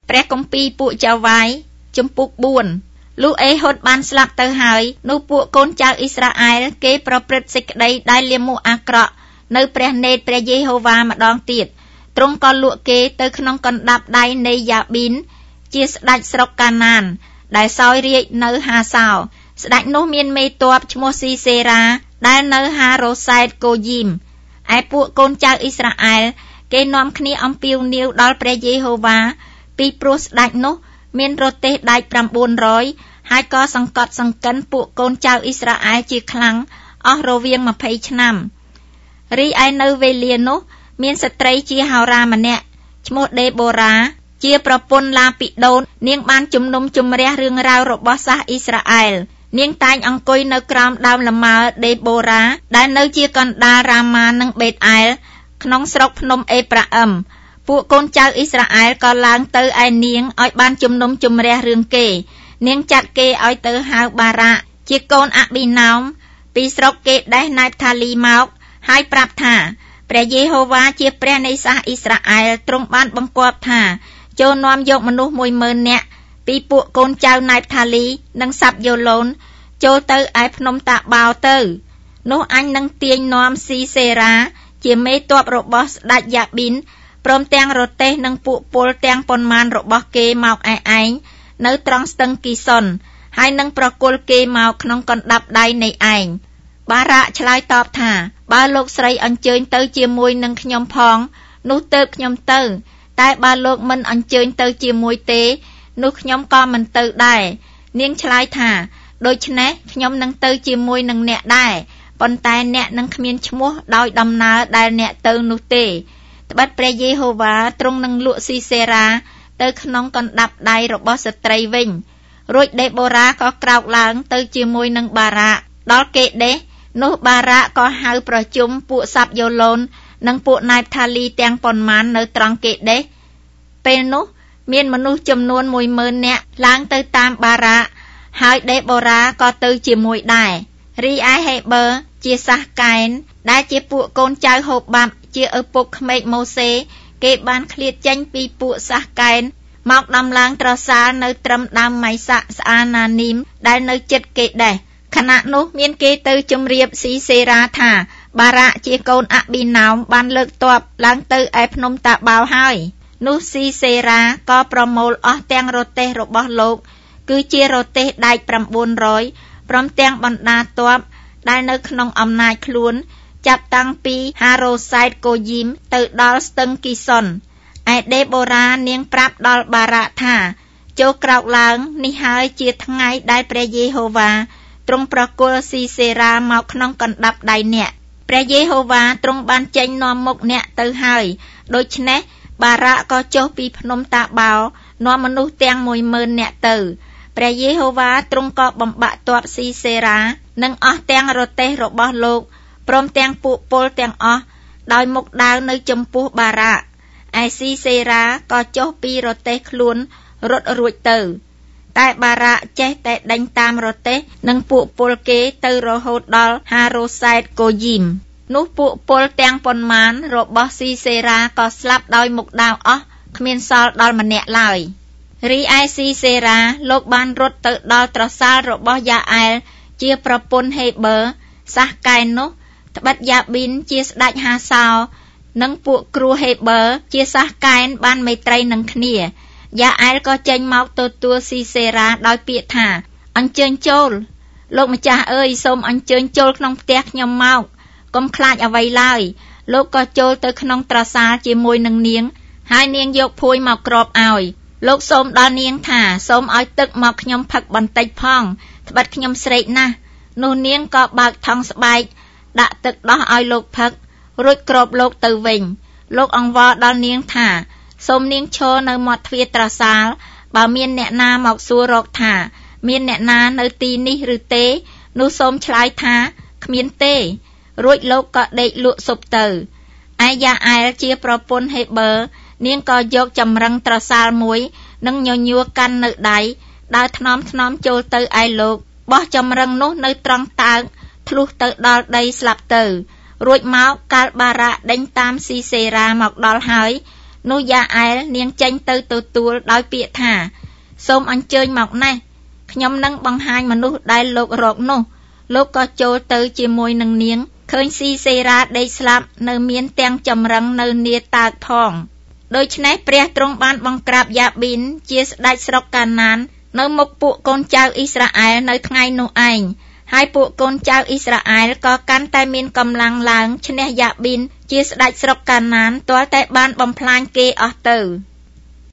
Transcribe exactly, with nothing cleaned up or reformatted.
ព្រះគម្ពីរពួកចៅវាយជំពូកបួនលុះអេហុតបានស្លាប់ទៅហើយនោះពួកកូនចៅអ៊ីស្រាអែលគេប្រព្រឹត្តសេចក្តីដែលលាមកអាក្រក់នៅព្រះនេត្រព្រះយេហូវ៉ាម្ដងទៀតទ្រង់ក៏លក់គេទៅក្នុងកណ្ដាប់ដៃនៃយ៉ាប៊ីនជាស្ដេចស្រុកកាណានដែលសោយរាជ្យនៅហាសោស្ដេចនោះមានមេទ័ពឈ្មោះស៊ីសេរ៉ាដែលនៅហារ៉ូសែតកូយីមឯពួកកូនចៅអ៊ីស្រាអែលគេនាំគ្នាអំពាវនាវដល់ព្រះយេហូវ៉ាពីព្រោះស្ដេចនោះមានរទេះដែក៩រយហើយក៏សង្កត់សង្កិនពួកកូនចៅអ៊ីស្រាអែលជាខ្លាំងអស់រវាង២០ឆ្នាំរីឯនៅវេលានោះមានស្ត្រីជាហោរាម្នាក់ឈ្មោះដេបូរ៉ាជាប្រពន្ធឡាពីដូននាងបានជំនុំជម្រះរឿងរ៉ាវរបស់សាសអ៊ីស្រាអែលនាងតែងអង្គុយនៅក្រោមដើមលម៉ើដេបូរ៉ាដែលនៅជាកណ្ដាលរ៉ាម៉ានិងបេតអែលក្នុងស្រុកភ្នំអេប្រាអឹមពួកកូនចៅអ៊ីស្រាអែលក៏ឡើងទៅឯនាងឲ្យបានជំនុំជម្រះរឿងគេនាងចាត់គេឲ្យទៅហៅបារ៉ាជាកូនអាប៊ីណោមពីស្រុកគេដេះណៃបថាលីមកហើយប្រាប់ថាព្រះយេហូវ៉ាជាព្រះនៃសាសអ៊ីស្រាអែលទ្រង់បានបង្គាប់ថាចូលនាំយកមនុស្សមួយម៉ឺននាក់ពីពួកកូនចៅណៃបថាលីនិងសាប់យ៉ូឡូនចូលទៅឯភ្នំតាបោទៅនោះអញនឹងទាញនាំស៊ីសេរ៉ាជាមេទ័ពរបស់ស្ដេចយ៉ាប៊ីនព្រមទាំងរទេះនិងពួកពលទាំងប៉ុន្មានរបស់គេមកឯឯងនៅត្រង់ស្ទឹងគីសុនហើយនឹងប្រគល់គេមកក្នុងកណ្ដាប់ដៃនៃឯងបារ៉ាឆ្លើយតបថាបើលោកស្រីអញ្ជើញទៅជាមួយនឹងខ្ញុំផងនោះទៅខ្ញុំទៅតែបើលោកមិនអញ្ជើញទៅជាមួយទេនោះខ្ញុំក៏មិនទៅដែរនាងឆ្លើយថាដូច្នេះខ្ញុំនឹងទៅជាមួយនឹងអ្នកដែរប៉ុន្តែអ្នកនឹងគ្មានឈ្មោះដោយដំណើរដែលអ្នកទៅនោះទេត្បិតព្រះយេហូវ៉ាទ្រង់នឹងលក់ស៊ីសេរ៉ាទៅក្នុងកណ្ដាប់ដៃរបស់ស្ត្រីវិញរួចដេបូរ៉ាក៏ក្រោកឡើងទៅជាមួយនឹងបារ៉ាដល់គេដេះនោះបារ៉ាក៏ហៅប្រជុំពួកសាប់យ៉ូឡូននិងពួកណៃបថាលីទាំងប៉ុន្មាននៅត្រង់គេដេះពេលនោះមានមនុស្សចំនួនមួយម៉ឺននាក់ឡើងទៅតាមបារ៉ាហើយដេបូរ៉ាក៏ទៅជាមួយដែររីឯហេបឺជាសាសកែនដែលជាពួកកូនចៅហូបាប់ជាឪពុកក្មេកម៉ូសេគេបានឃ្លាតចេញពីពួកសាសកែនមកដំឡើងត្រសាលនៅត្រឹមដើមម៉ៃសាក់ស្អាណានីមដែលនៅជិតគេដេះខណៈនោះមានគេទៅជម្រាបស៊ីសេរ៉ាថាបារ៉ាជាកូនអាប៊ីណោមបានលើកទ័ពឡើងទៅឯភ្នំតាបោហើយនោះស៊ីសេរ៉ាក៏ប្រមូលអស់ទាំងរទេះរបស់លោកគឺជារទេះដែក៩រយព្រមទាំងបណ្ដាទ័ពដែលនៅក្នុងអំណាចខ្លួនចាប់តាំងពីហារ៉ូសែតកូយីមទៅដល់ស្ទឹងគីសុនឯដេបូរ៉ានាងប្រាប់ដល់បារ៉ាថាចូលក្រោកឡើងនេះហើយជាថ្ងៃដែលព្រះយេហូវ៉ាទ្រង់ប្រគល់ស៊ីសេរ៉ាមកក្នុងកណ្ដាប់ដៃអ្នកព្រះយេហូវ៉ាទ្រង់បានចេញនាំមុខអ្នកទៅហើយដូច្នេះបារ៉ាក៏ចុះពីភ្នំតាបោនាំមនុស្សទាំងមួយម៉ឺននាក់ទៅព្រះយេហូវ៉ាទ្រង់ក៏បំបាក់ទ័ពស៊ីសេរ៉ានិងអស់ទាំងរទេះរបស់លោកព្រមទាំងពួកពលទាំងអស់ដោយមុខដាវនៅចំពោះបារ៉ាឯស៊ីសេរ៉ាក៏ចុះពីរទេះខ្លួនរត់រួចទៅតែបារ៉ាចេះតែដេញតាមរទេះនិងពួកពលគេទៅរហូតដល់ហារ៉ូសែតកូយីមនោះពួកពលទាំងប៉ុន្មានរបស់ស៊ីសេរ៉ាក៏ស្លាប់ដោយមុខដាវអស់គ្មានសល់ដល់ម្នាក់ឡើយរីឯស៊ីសេរ៉ាលោកបានរត់ទៅដល់ត្រសាលរបស់យ៉ាអែលជាប្រពន្ធហេបឺសាសកែននោះត្បិតយ៉ាប៊ីនជាស្ដេចហាសោនិងពួកគ្រូហេបឺជាសាសកែនបានមេត្រីនឹងគ្នាយ៉ាអែលក៏ចេញមកទទួលស៊ីសេរ៉ាដោយពាក្យថាអញ្ជើញចូលលោកម្ចាស់អើយសូមអញ្ជើញចូលក្នុងផ្ទះខ្ញុំមកកុំខ្លាចអ្វីឡើយលោកក៏ចូលទៅក្នុងត្រសាលជាមួយនឹងនាងហើយនាងយកភួយមកគ្របឲ្យលោកសូមដល់នាងថាសូមឲ្យទឹកមកខ្ញុំផឹកបន្តិចផងត្បិតខ្ញុំស្រេកណាស់នោះនាងក៏បើកថង់ស្បែកដាក់ទឹកដោះឲ្យលោកផឹករួចគ្របលោកទៅវិញលោកអង្វរដល់នាងថាសូមនាងឈរនៅមាត់ទ្វារត្រសាលបើមានអ្នកណាមកសួររកថាមានអ្នកណានៅទីនេះឬទេនោះសូមឆ្លើយថាគ្មានទេរួចលោកក៏ដេកលក់ស៊ុបទៅឯយ៉ាអែលជាប្រពន្ធហេបឺនាងក៏យកចម្រឹងត្រសាលមួយនិងញញួរកាន់នៅដៃដើរថ្នមថ្នមចូលទៅឯលោកបោះចម្រឹងនោះនៅត្រង់តើកធ្លុះទៅដល់ដីស្លាប់ទៅរួចមកកាលបារ៉ាដេញតាមស៊ីសេរ៉ាមកដល់ហើយនោះយ៉ាអែលនាងចេញទៅទទួលដោយពាក្យថាសូមអញ្ជើញមកណេះខ្ញុំនឹងបង្ហាញមនុស្សដែលលោករកនោះលោកក៏ចូលទៅជាមួយនឹងនាងឃើញស៊ីសេរ៉ាដេកស្លាប់នៅមានទាំងចម្រឹងនៅនាតើកផងដូច្នេះព្រះទ្រង់បានបង្ក្រាបយ៉ាប៊ីនជាស្ដេចស្រុកកាណាននៅមុខពួកកូនចៅអ៊ីស្រាអែលនៅថ្ងៃនោះឯងហើយពួកកូនចៅអ៊ីស្រាអែលក៏កាន់តែមានកម្លាំងឡើងឈ្នះយ៉ាប៊ីនជាស្ដេចស្រុកកាណានទាល់តែបានបំផ្លាញគេអស់ទៅ